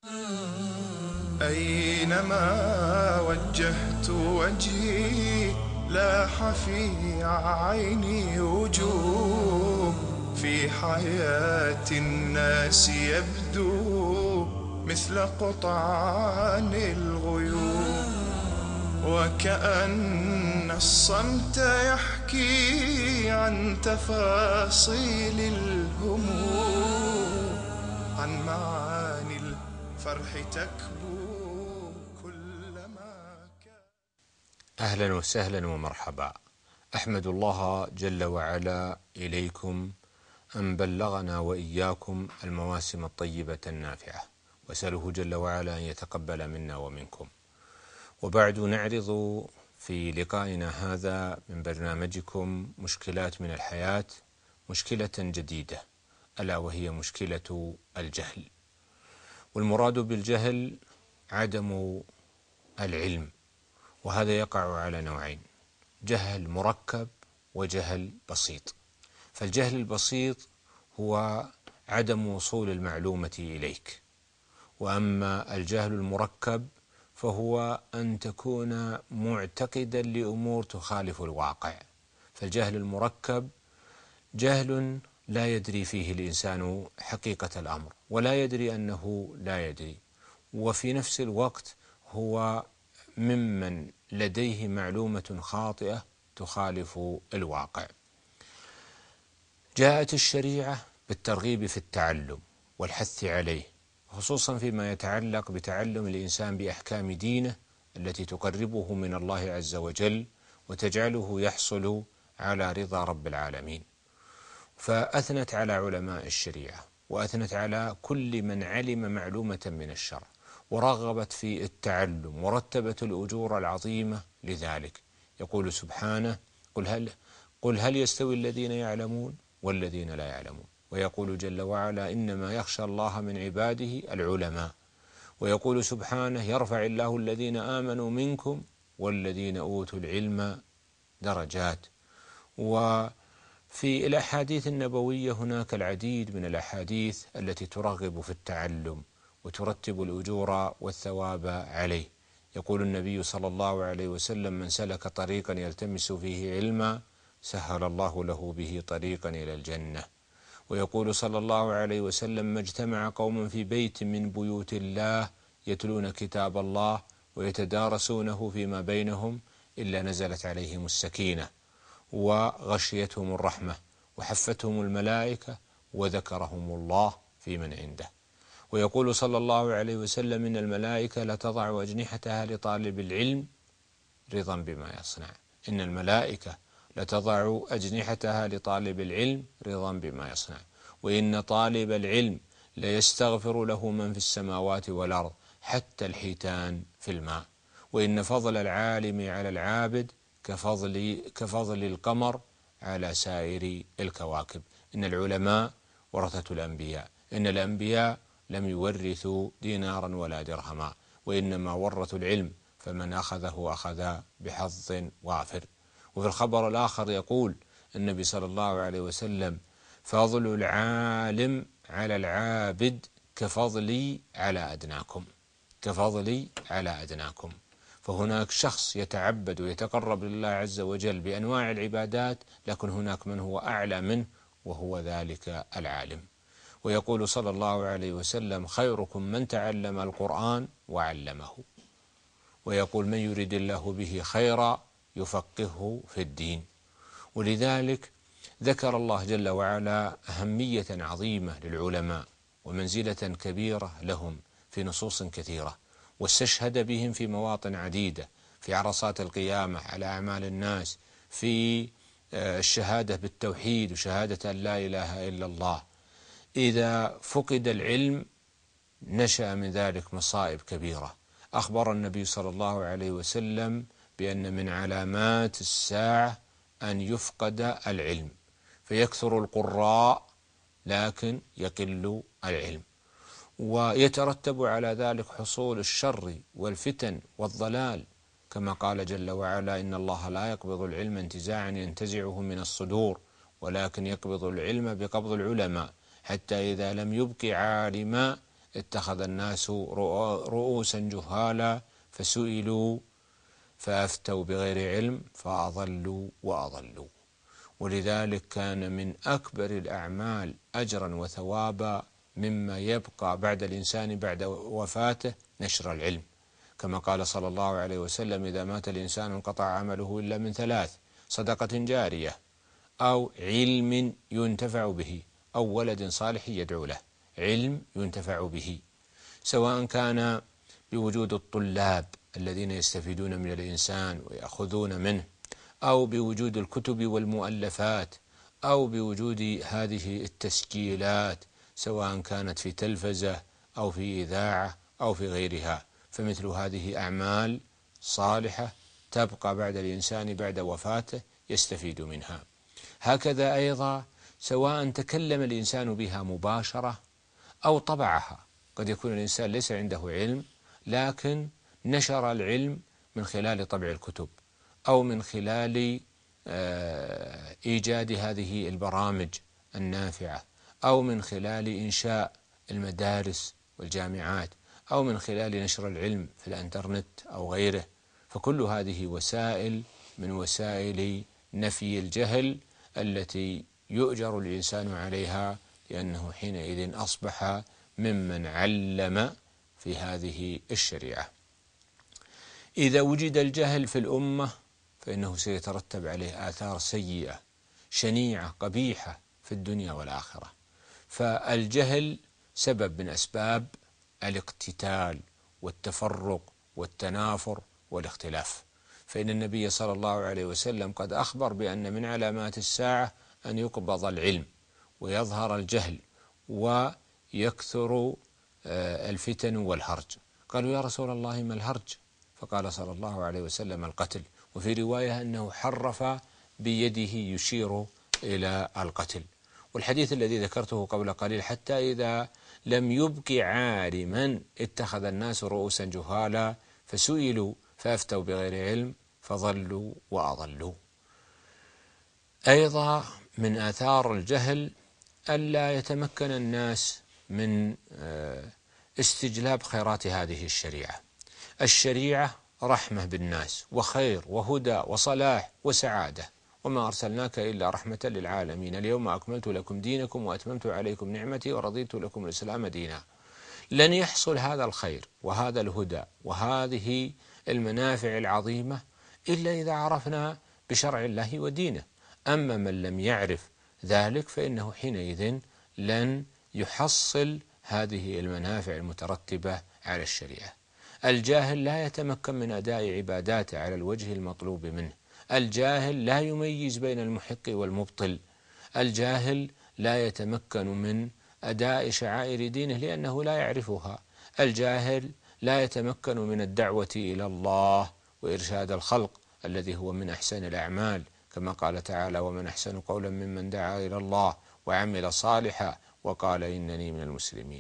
أينما وجهت وجهي لاح في عيني وجوه في حياة الناس يبدو مثل قطعان الغيوم، وكأن الصمت يحكي عن تفاصيل الهموم، عن معاني الفرح تكبو كلما كان. أهلا وسهلا ومرحبا. أحمد الله جل وعلا إليكم أن بلغنا وإياكم المواسم الطيبة النافعة، وأسأله جل وعلا أن يتقبل منا ومنكم. وبعد نعرض في لقائنا هذا من برنامجكم مشكلات من الحياة مشكلة جديدة، ألا وهي مشكلة الجهل. والمراد بالجهل عدم العلم، وهذا يقع على نوعين: جهل مركب وجهل بسيط. فالجهل البسيط هو عدم وصول المعلومة إليك، وأما الجهل المركب فهو أن تكون معتقدا لأمور تخالف الواقع. فالجهل المركب جهل لا يدري فيه الإنسان حقيقة الأمر، ولا يدري أنه لا يدري، وفي نفس الوقت هو ممن لديه معلومة خاطئة تخالف الواقع. جاءت الشريعة بالترغيب في التعلم والحث عليه، خصوصا فيما يتعلق بتعلم الإنسان بأحكام دينه التي تقربه من الله عز وجل وتجعله يحصل على رضا رب العالمين. فأثنت على علماء الشريعة، وأثنت على كل من علم معلومة من الشرع، ورغبت في التعلم، ورتبت الأجور العظيمة لذلك. يقول سبحانه: قل هل يستوي الذين يعلمون والذين لا يعلمون. ويقول جل وعلا: إنما يخشى الله من عباده العلماء. ويقول سبحانه: يرفع الله الذين آمنوا منكم والذين أوتوا العلم درجات. وفي الأحاديث النبوية هناك العديد من الأحاديث التي ترغب في التعلم وترتب الأجور والثواب عليه. يقول النبي صلى الله عليه وسلم: من سلك طريقا يلتمس فيه علما سهل الله له به طريقا إلى الجنة. ويقول صلى الله عليه وسلم: ما اجتمع قوم في بيت من بيوت الله يتلون كتاب الله ويتدارسونه فيما بينهم إلا نزلت عليهم السكينة وغشيتهم الرحمة وحفتهم الملائكة وذكرهم الله في من عنده. ويقول صلى الله عليه وسلم: إن الملائكة لتضع أجنحتها لطالب العلم رضا بما يصنع. إن الملائكة لتضع أجنحتها لطالب العلم رضا بما يصنع. وإن طالب العلم ليستغفر له من في السماوات والأرض حتى الحيتان في الماء. وإن فضل العالم على العابد كفضل القمر على سائر الكواكب. إن العلماء ورثة الأنبياء. إن الأنبياء لم يورثوا دينارا ولا درهما، وإنما ورثوا العلم، فمن أخذه أخذ بحظ وافر. وفي الخبر الآخر يقول النبي صلى الله عليه وسلم: فضل العالم على العابد كفضلي على أدناكم. كفضلي على أدناكم. فهناك شخص يتعبد ويتقرب لله عز وجل بأنواع العبادات، لكن هناك من هو أعلى منه، وهو ذلك العالم. ويقول صلى الله عليه وسلم: خيركم من تعلم القرآن وعلمه. ويقول: من يريد الله به خيرا يفقهه في الدين. ولذلك ذكر الله جل وعلا أهمية عظيمة للعلماء ومنزلة كبيرة لهم في نصوص كثيرة، واستشهد بهم في مواطن عديدة: في عرصات القيامة على أعمال الناس، في الشهادة بالتوحيد وشهادة أن لا إله إلا الله. إذا فقد العلم نشأ من ذلك مصائب كبيرة. أخبر النبي صلى الله عليه وسلم بأن من علامات الساعة أن يفقد العلم، فيكثر القراء لكن يقل العلم، ويترتب على ذلك حصول الشر والفتن والضلال، كما قال جل وعلا: إن الله لا يقبض العلم انتزاعا ينتزعه من الصدور، ولكن يقبض العلم بقبض العلماء، حتى إذا لم يبق عالما اتخذ الناس رؤوسا جهالا فسئلوا فأفتوا بغير علم فأضلوا وأضلوا. ولذلك كان من أكبر الأعمال أجرا وثوابا مما يبقى بعد الإنسان بعد وفاته نشر العلم، كما قال صلى الله عليه وسلم: إذا مات الإنسان انقطع عمله إلا من ثلاث: صدقة جارية، أو علم ينتفع به، أو ولد صالح يدعو له. علم ينتفع به، سواء كان بوجود الطلاب الذين يستفيدون من الإنسان ويأخذون منه، أو بوجود الكتب والمؤلفات، أو بوجود هذه التسجيلات سواء كانت في تلفزة أو في إذاعة أو في غيرها. فمثل هذه أعمال صالحة تبقى بعد الإنسان بعد وفاته يستفيد منها. هكذا أيضا سواء تكلم الإنسان بها مباشرة أو طبعها. قد يكون الإنسان ليس عنده علم لكن نشر العلم من خلال طبع الكتب، أو من خلال إيجاد هذه البرامج النافعة، أو من خلال إنشاء المدارس والجامعات، أو من خلال نشر العلم في الإنترنت أو غيره. فكل هذه وسائل من وسائل نفي الجهل التي يؤجر الإنسان عليها، لأنه حينئذ أصبح ممن علم في هذه الشريعة. إذا وجد الجهل في الأمة فإنه سيترتب عليه آثار سيئة شنيعة قبيحة في الدنيا والآخرة. فالجهل سبب من أسباب الاقتتال والتفرق والتنافر والاختلاف. فإن النبي صلى الله عليه وسلم قد أخبر بأن من علامات الساعة أن يقبض العلم ويظهر الجهل ويكثر الفتن والهرج. قالوا: يا رسول الله ما الهرج؟ فقال صلى الله عليه وسلم: القتل. وفي رواية أنه حرف بيده يشير إلى القتل. والحديث الذي ذكرته قبل قليل: حتى إذا لم يبق عالما اتخذ الناس رؤوسا جهالا فسئلوا فأفتوا بغير علم فضلوا وأضلوا. أيضا من آثار الجهل ألا يتمكن الناس من استجلاب خيرات هذه الشريعة. الشريعة رحمة بالناس وخير وهدى وصلاح وسعادة، وما أرسلناك إلا رحمة للعالمين. اليوم أكملت لكم دينكم وأتممت عليكم نعمتي ورضيت لكم الإسلام دينا. لن يحصل هذا الخير وهذا الهدى وهذه المنافع العظيمة إلا إذا عرفنا بشرع الله ودينه. أما من لم يعرف ذلك فإنه حينئذ لن يحصل هذه المنافع المترتبة على الشريعة. الجاهل لا يتمكن من أداء عباداته على الوجه المطلوب منه. الجاهل لا يميز بين المحق والمبطل. الجاهل لا يتمكن من أداء شعائر دينه لأنه لا يعرفها. الجاهل لا يتمكن من الدعوة إلى الله وإرشاد الخلق الذي هو من أحسن الأعمال، كما قال تعالى: ومن أحسن قولا ممن دعا إلى الله وعمل صالحا وقال إنني من المسلمين.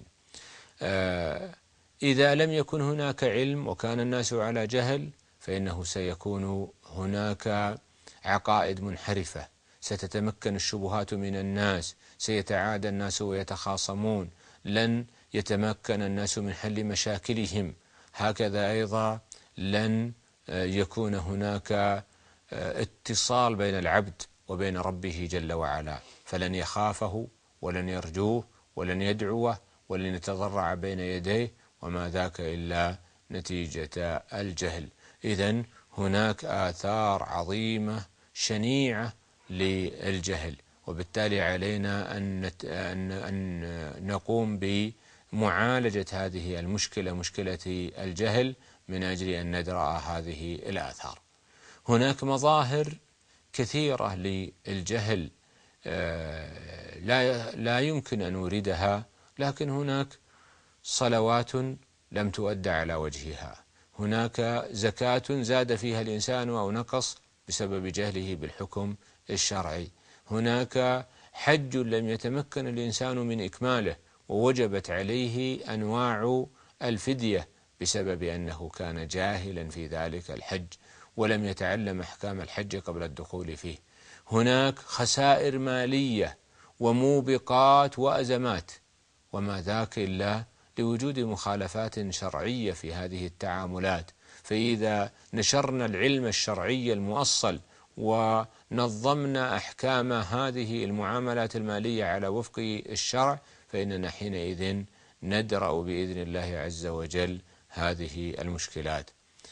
إذا لم يكن هناك علم وكان الناس على جهل فإنه سيكون هناك عقائد منحرفة، ستتمكن الشبهات من الناس، سيتعادى الناس ويتخاصمون، لن يتمكن الناس من حل مشاكلهم. هكذا أيضا لن يكون هناك اتصال بين العبد وبين ربه جل وعلا، فلن يخافه ولن يرجوه ولن يدعوه ولن يتضرع بين يديه، وما ذاك إلا نتيجة الجهل. إذن هناك آثار عظيمة شنيعة للجهل، وبالتالي علينا أن نقوم بمعالجة هذه المشكلة، مشكلة الجهل، من أجل أن ندرأ هذه الآثار. هناك مظاهر كثيرة للجهل لا يمكن أن نوردها، لكن هناك صلوات لم تؤد على وجهها، هناك زكاة زاد فيها الإنسان أو نقص بسبب جهله بالحكم الشرعي، هناك حج لم يتمكن الإنسان من إكماله ووجبت عليه أنواع الفدية بسبب أنه كان جاهلا في ذلك الحج ولم يتعلم أحكام الحج قبل الدخول فيه. هناك خسائر مالية وموبقات وأزمات، وما ذاك إلا لوجود مخالفات شرعية في هذه التعاملات. فإذا نشرنا العلم الشرعي المؤصل ونظمنا أحكام هذه المعاملات المالية على وفق الشرع، فإننا حينئذ ندرأ بإذن الله عز وجل هذه المشكلات.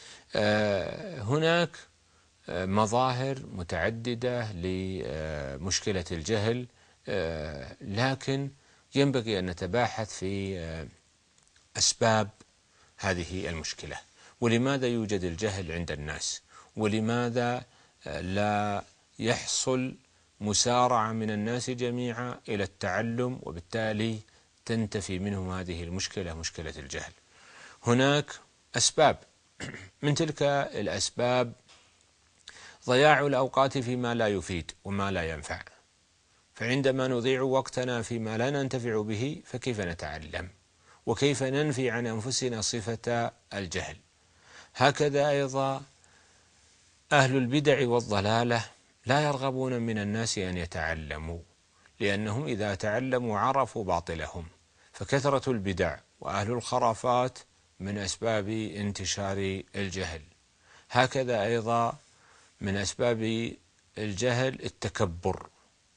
هناك مظاهر متعددة لمشكلة الجهل، لكن ينبغي أن نتباحث في أسباب هذه المشكلة، ولماذا يوجد الجهل عند الناس، ولماذا لا يحصل مسارعة من الناس جميعا إلى التعلم، وبالتالي تنتفي منهم هذه المشكلة، مشكلة الجهل. هناك أسباب، من تلك الأسباب ضياع الأوقات فيما لا يفيد وما لا ينفع. فعندما نضيع وقتنا فيما لا ننتفع به فكيف نتعلم، وكيف ننفي عن أنفسنا صفة الجهل. هكذا أيضا أهل البدع والضلالة لا يرغبون من الناس أن يتعلموا، لأنهم إذا تعلموا عرفوا باطلهم. فكثرة البدع وأهل الخرافات من أسباب انتشار الجهل. هكذا أيضا من أسباب الجهل التكبر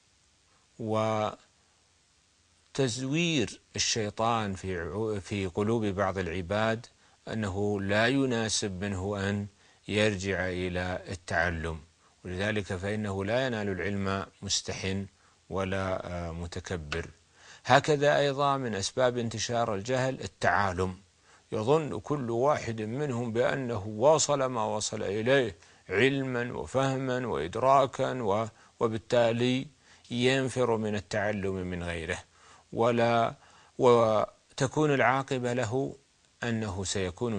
وتزوير الشيطان في قلوب بعض العباد أنه لا يناسب منه أن يرجع إلى التعلم، ولذلك فإنه لا ينال العلم مستحن ولا متكبر. هكذا أيضا من أسباب انتشار الجهل التعالم. يظن كل واحد منهم بأنه واصل ما وصل إليه علما وفهما وإدراكا، وبالتالي ينفر من التعلم من غيره، وتكون العاقبة له أنه سيكون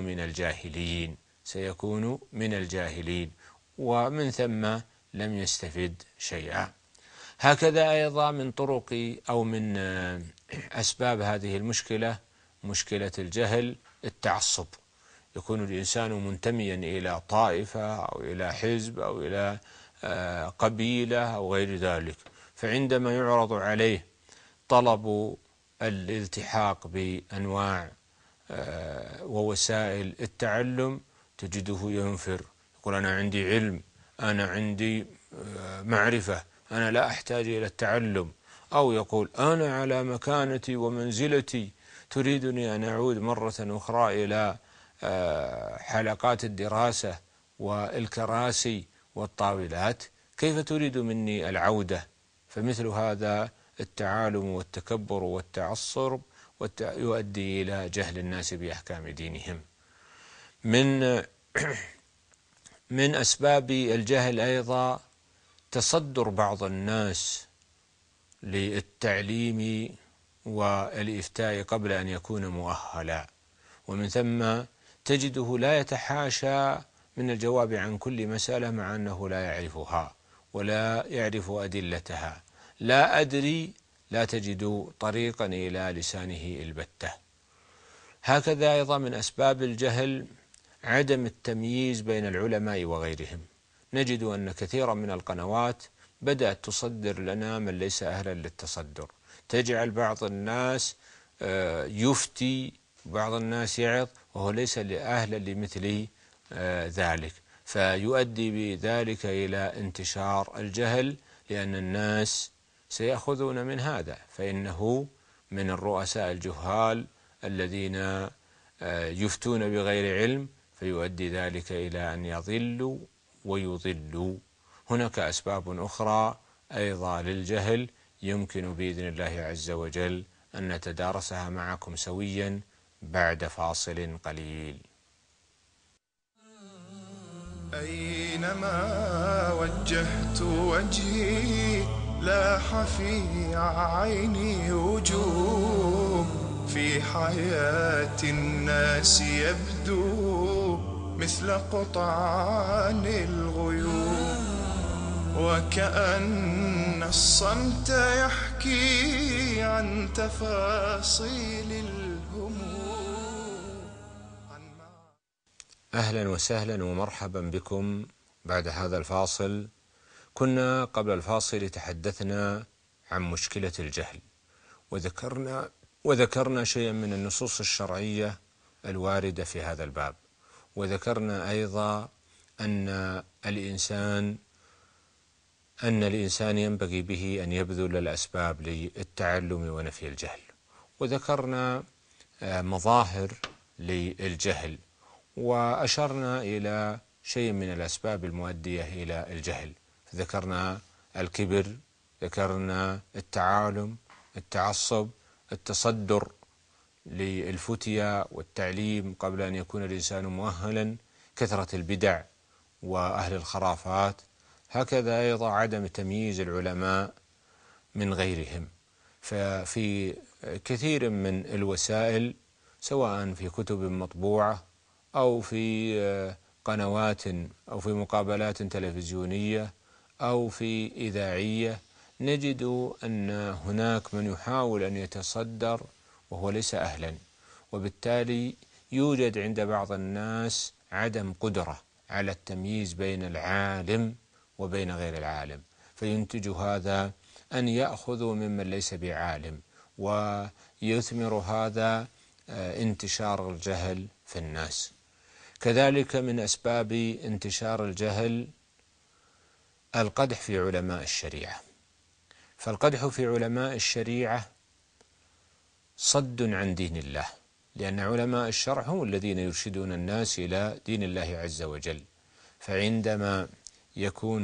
من الجاهلين، ومن ثم لم يستفد شيئا. هكذا أيضا من طرق أو من أسباب هذه المشكلة، مشكلة الجهل التعصب. يكون الإنسان منتميا إلى طائفة أو إلى حزب أو إلى قبيلة أو غير ذلك، فعندما يعرض عليه طلب الالتحاق بأنواع ووسائل التعلم تجده ينفر، يقول أنا عندي علم، أنا عندي معرفة، أنا لا أحتاج إلى التعلم. أو يقول أنا على مكانتي ومنزلتي، تريدني أن أعود مرة أخرى إلى حلقات الدراسة والكراسي والطاولات، كيف تريد مني العودة؟ فمثل هذا التعالم والتكبر والتعصب يؤدي إلى جهل الناس بأحكام دينهم. من أسباب الجهل أيضا تصدر بعض الناس للتعليم والإفتاء قبل أن يكون مؤهلا، ومن ثم تجده لا يتحاشى من الجواب عن كل مسألة مع أنه لا يعرفها ولا يعرف أدلتها. لا أدري لا تجد طريقا إلى لسانه البتة. هكذا أيضا من أسباب الجهل عدم التمييز بين العلماء وغيرهم. نجد أن كثيرا من القنوات بدأت تصدر لنا من ليس أهلا للتصدر، تجعل بعض الناس يفتي، بعض الناس يعظ، وهو ليس أهلا لمثل ذلك، فيؤدي بذلك إلى انتشار الجهل، لأن الناس سيأخذون من هذا، فإنه من الرؤساء الجهال الذين يفتون بغير علم، فيؤدي ذلك إلى أن يضلوا ويضلوا. هناك أسباب أخرى أيضا للجهل يمكن بإذن الله عز وجل أن نتدارسها معكم سويا بعد فاصل قليل. أينما وجهت وجهي لاح في عيني وجوه، في حياة الناس يبدو مثل قطعان الغيوم، وكأن الصمت يحكي عن تفاصيل الهموم. أهلا وسهلا ومرحبا بكم بعد هذا الفاصل. كنا قبل الفاصل تحدثنا عن مشكلة الجهل، وذكرنا وذكرنا شيئا من النصوص الشرعية الواردة في هذا الباب، وذكرنا أيضا أن الإنسان ينبغي به أن يبذل الأسباب للتعلم ونفي الجهل، وذكرنا مظاهر للجهل، وأشرنا إلى شيء من الأسباب المؤدية إلى الجهل، ذكرنا الكبر، ذكرنا التعالم، التعصب، التصدر للفتيا والتعليم قبل أن يكون الإنسان مؤهلا، كثرة البدع وأهل الخرافات، هكذا أيضا عدم تمييز العلماء من غيرهم. ففي كثير من الوسائل سواء في كتب مطبوعة أو في قنوات أو في مقابلات تلفزيونية أو في إذاعية نجد أن هناك من يحاول أن يتصدر وهو ليس أهلا، وبالتالي يوجد عند بعض الناس عدم قدرة على التمييز بين العالم وبين غير العالم، فينتج هذا أن يأخذوا ممن ليس بعالم، ويثمر هذا انتشار الجهل في الناس. كذلك من أسباب انتشار الجهل القدح في علماء الشريعة، فالقدح في علماء الشريعة صد عن دين الله، لأن علماء الشرع هم الذين يرشدون الناس إلى دين الله عز وجل، فعندما يكون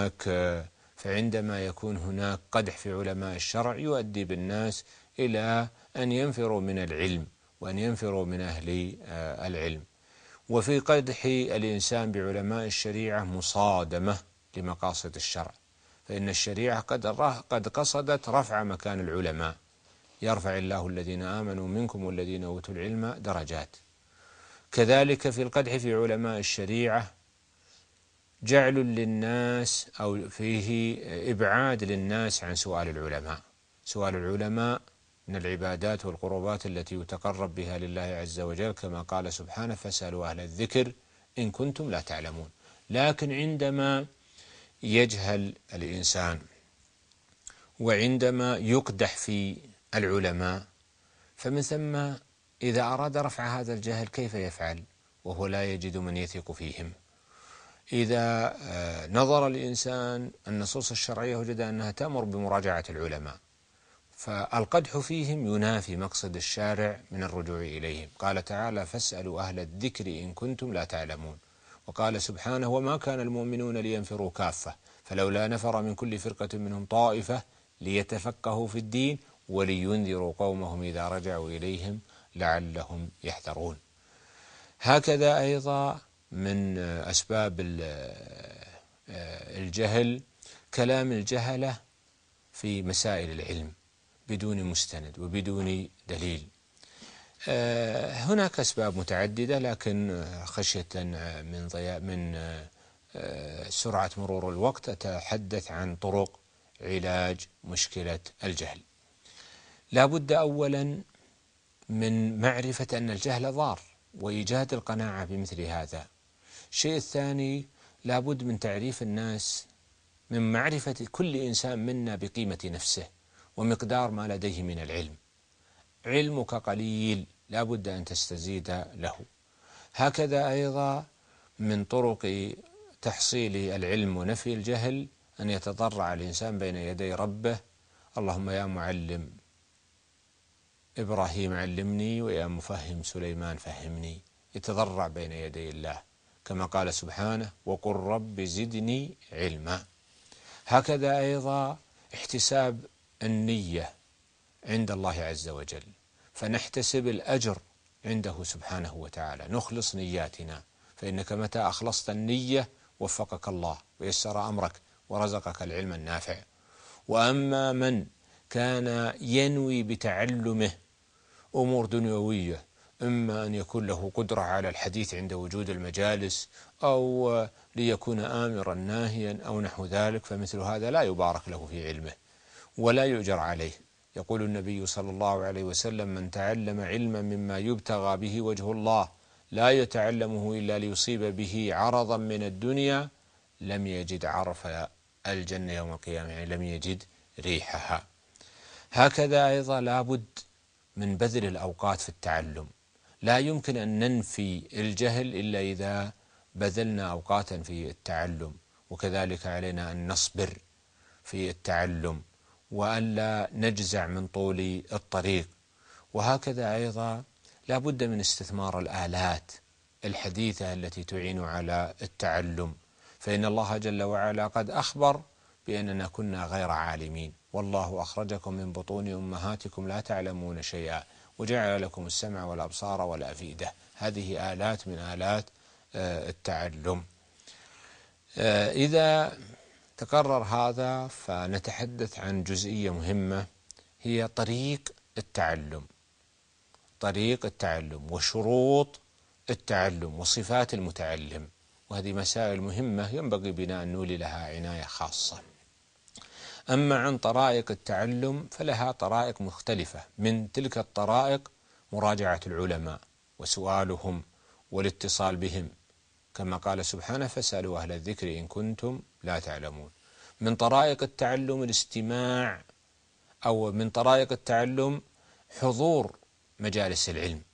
هناك قدح في علماء الشرع يؤدي بالناس إلى أن ينفروا من العلم وأن ينفروا من أهل العلم. وفي قدح الإنسان بعلماء الشريعة مصادمة لمقاصد الشرع، فإن الشريعة قد قصدت رفع مكان العلماء، يرفع الله الذين آمنوا منكم والذين أوتوا العلم درجات. كذلك في القدح في علماء الشريعة جعل للناس أو فيه إبعاد للناس عن سؤال العلماء. سؤال العلماء من العبادات والقربات التي يتقرب بها لله عز وجل، كما قال سبحانه: فاسألوا أهل الذكر إن كنتم لا تعلمون. لكن عندما يجهل الإنسان وعندما يقدح في العلماء، فمن ثم إذا أراد رفع هذا الجهل كيف يفعل وهو لا يجد من يثق فيهم؟ إذا نظر الإنسان النصوص الشرعية وجد أنها تأمر بمراجعة العلماء، فالقدح فيهم ينافي مقصد الشارع من الرجوع إليهم. قال تعالى: فاسألوا أهل الذكر إن كنتم لا تعلمون. وقال سبحانه: وما كان المؤمنون لينفروا كافة فلولا نفر من كل فرقة منهم طائفة ليتفقهوا في الدين ولينذروا قومهم إذا رجعوا إليهم لعلهم يحذرون. هكذا أيضا من أسباب الجهل كلام الجهلة في مسائل العلم بدون مستند وبدون دليل. هناك أسباب متعددة، لكن خشية من سرعة مرور الوقت أتحدث عن طرق علاج مشكلة الجهل. لا بد أولا من معرفة أن الجهل ضار وإيجاد القناعة بمثل هذا. الشيء الثاني، لا بد من تعريف الناس، من معرفة كل إنسان منا بقيمة نفسه ومقدار ما لديه من العلم. علمك قليل لا بد أن تستزيد له. هكذا أيضا من طرق تحصيل العلم ونفي الجهل أن يتضرع الإنسان بين يدي ربه: اللهم يا معلم إبراهيم علمني ويا مفهم سليمان فهمني. يتضرع بين يدي الله كما قال سبحانه: وقل رب زدني علما. هكذا أيضا احتساب النية عند الله عز وجل، فنحتسب الأجر عنده سبحانه وتعالى، نخلص نياتنا، فإنك متى أخلصت النية وفقك الله ويسر أمرك ورزقك العلم النافع. وأما من كان ينوي بتعلمه أمور دنيوية، إما أن يكون له قدرة على الحديث عند وجود المجالس، أو ليكون آمرا ناهيا أو نحو ذلك، فمثل هذا لا يبارك له في علمه ولا يؤجر عليه. يقول النبي صلى الله عليه وسلم: من تعلم علما مما يبتغى به وجه الله لا يتعلمه إلا ليصيب به عرضا من الدنيا لم يجد عرف الجنة يوم القيامة، يعني لم يجد ريحها. هكذا أيضا لابد من بذل الأوقات في التعلم. لا يمكن أن ننفي الجهل إلا إذا بذلنا أوقاتا في التعلم، وكذلك علينا أن نصبر في التعلم وأن لا نجزع من طول الطريق. وهكذا أيضا لا بد من استثمار الآلات الحديثة التي تعين على التعلم، فإن الله جل وعلا قد أخبر بأننا كنا غير عالمين، والله أخرجكم من بطون أمهاتكم لا تعلمون شيئا وجعل لكم السمع والأبصار والأفئدة. هذه آلات من آلات التعلم. إذا تقرر هذا فنتحدث عن جزئية مهمة، هي طريق التعلم وشروط التعلم وصفات المتعلم، وهذه مسائل مهمة ينبغي بنا أن نولي لها عناية خاصة. أما عن طرائق التعلم فلها طرائق مختلفة، من تلك الطرائق مراجعة العلماء وسؤالهم والاتصال بهم، كما قال سبحانه فاسألوا أهل الذكر إن كنتم لا تعلمون. من طرائق التعلم الاستماع، أو من طرائق التعلم حضور مجالس العلم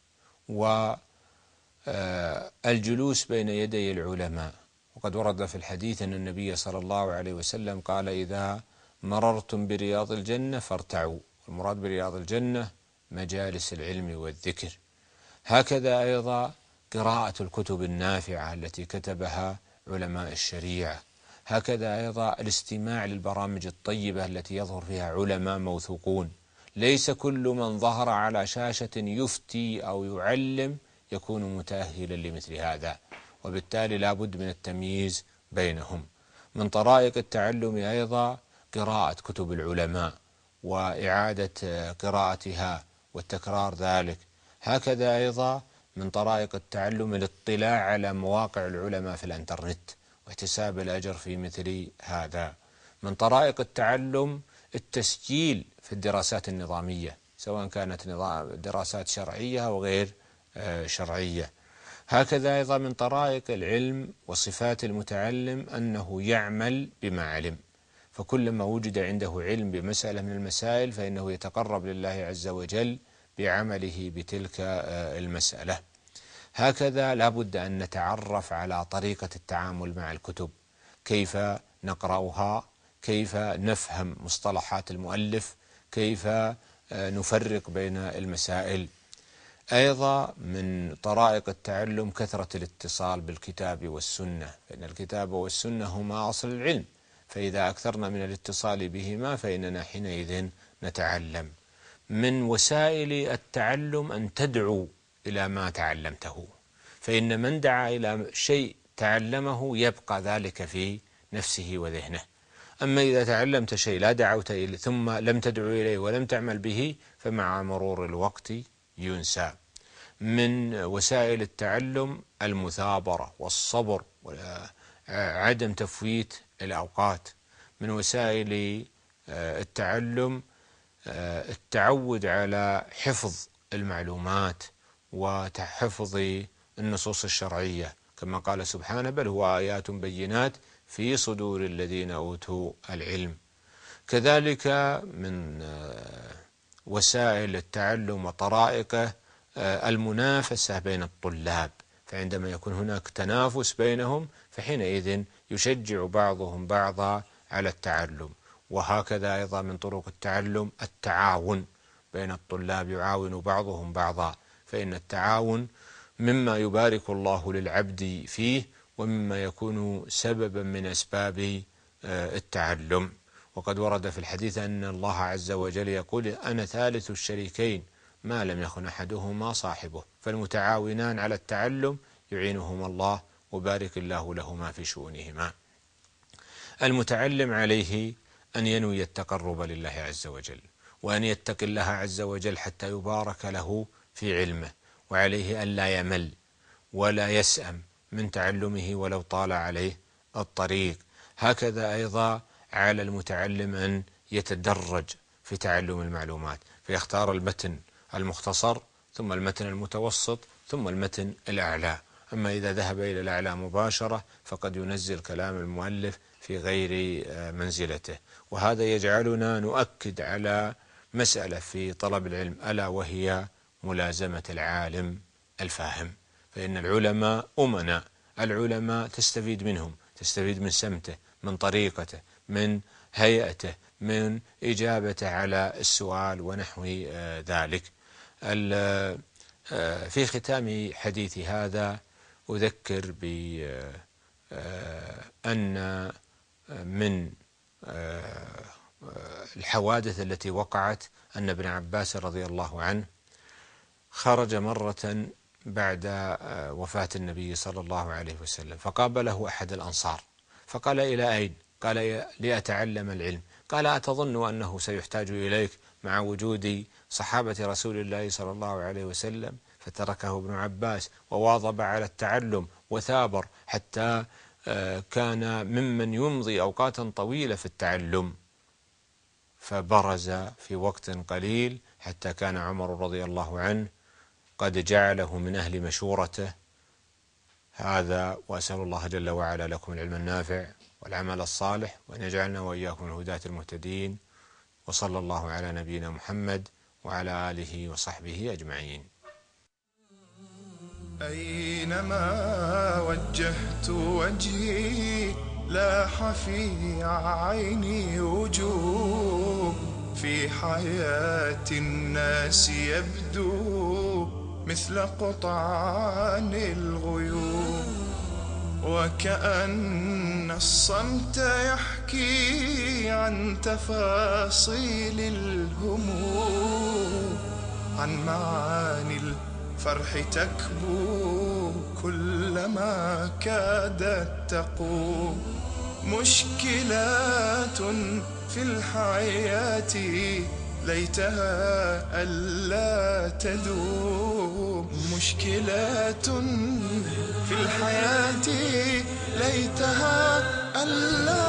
والجلوس بين يدي العلماء. وقد ورد في الحديث أن النبي صلى الله عليه وسلم قال إذا مررتم برياض الجنة فارتعوا، المراد برياض الجنة مجالس العلم والذكر. هكذا أيضا قراءة الكتب النافعة التي كتبها علماء الشريعة. هكذا أيضا الاستماع للبرامج الطيبة التي يظهر فيها علماء موثوقون. ليس كل من ظهر على شاشة يفتي أو يعلم يكون متأهلا لمثل هذا، وبالتالي لا بد من التمييز بينهم. من طرائق التعلم أيضا قراءة كتب العلماء وإعادة قراءتها والتكرار ذلك. هكذا أيضا من طرائق التعلم الاطلاع على مواقع العلماء في الانترنت واحتساب الأجر في مثل هذا. من طرائق التعلم التسجيل في الدراسات النظامية، سواء كانت دراسات شرعية أو غير شرعية. هكذا أيضا من طرائق العلم وصفات المتعلم أنه يعمل بما علم، فكلما وجد عنده علم بمسألة من المسائل فإنه يتقرب لله عز وجل بعمله بتلك المسألة. هكذا لا بد أن نتعرف على طريقة التعامل مع الكتب، كيف نقرأها، كيف نفهم مصطلحات المؤلف، كيف نفرق بين المسائل. أيضا من طرائق التعلم كثرة الاتصال بالكتاب والسنة، فإن الكتاب والسنة هما أصل العلم، فإذا أكثرنا من الاتصال بهما فإننا حينئذ نتعلم. من وسائل التعلم أن تدعو إلى ما تعلمته، فإن من دعا إلى شيء تعلمه يبقى ذلك في نفسه وذهنه. أما إذا تعلمت شيء لا دعوت إليه ثم لم تدعو إليه ولم تعمل به فمع مرور الوقت ينسى. من وسائل التعلم المثابرة والصبر وعدم تفويت الأوقات. من وسائل التعلم التعود على حفظ المعلومات وحفظ النصوص الشرعية، كما قال سبحانه بل هو آيات بينات في صدور الذين أوتوا العلم. كذلك من وسائل التعلم وطرائقه المنافسة بين الطلاب، فعندما يكون هناك تنافس بينهم فحينئذ يشجع بعضهم بعضا على التعلم. وهكذا أيضا من طرق التعلم التعاون بين الطلاب، يعاون بعضهم بعضا، فإن التعاون مما يبارك الله للعبد فيه ومما يكون سببا من أسباب التعلم. وقد ورد في الحديث أن الله عز وجل يقول أنا ثالث الشريكين ما لم يكن أحدهما صاحبه، فالمتعاونان على التعلم يعينهما الله وبارك الله لهما في شؤونهما. المتعلم عليه أن ينوي التقرب لله عز وجل، وأن يتقي الله عز وجل حتى يبارك له في علمه، وعليه أن لا يمل ولا يسأم من تعلمه ولو طال عليه الطريق. هكذا أيضا على المتعلم أن يتدرج في تعلم المعلومات، فيختار المتن المختصر ثم المتن المتوسط ثم المتن الأعلى. أما إذا ذهب إلى الأعلى مباشرة فقد ينزل كلام المؤلف في غير منزلته. وهذا يجعلنا نؤكد على مسألة في طلب العلم، ألا وهي ملازمة العالم الفاهم. فإن العلماء أمناء، العلماء تستفيد منهم، تستفيد من سمته، من طريقته، من هيئته، من إجابته على السؤال ونحو ذلك. في ختام حديثي هذا أذكر بأن من الحوادث التي وقعت أن ابن عباس رضي الله عنه خرج مرة بعد وفاة النبي صلى الله عليه وسلم، فقابله أحد الأنصار فقال: إلى أين؟ قال: لأتعلم العلم. قال: أتظن أنه سيحتاج إليك مع وجود صحابة رسول الله صلى الله عليه وسلم؟ فتركه ابن عباس وواظب على التعلم وثابر حتى كان ممن يمضي أوقاتا طويلة في التعلم، فبرز في وقت قليل حتى كان عمر رضي الله عنه قد جعله من أهل مشورته. هذا، وأسأل الله جل وعلا لكم العلم النافع والعمل الصالح، وأن يجعلنا وإياكم من الهداة المهتدين، وصلى الله على نبينا محمد وعلى آله وصحبه أجمعين. أينما وجهت وجهي لاح في عيني وجوه، في حياة الناس يبدو مثل قطعان الغيوم، وكأن الصمت يحكي عن تفاصيل الهموم، عن معاني الفرح تكبو كلما كادت تقوم. مشكلات في الحياة ليتها ألا تدوم، مشكلات في الحياة ليتها ألا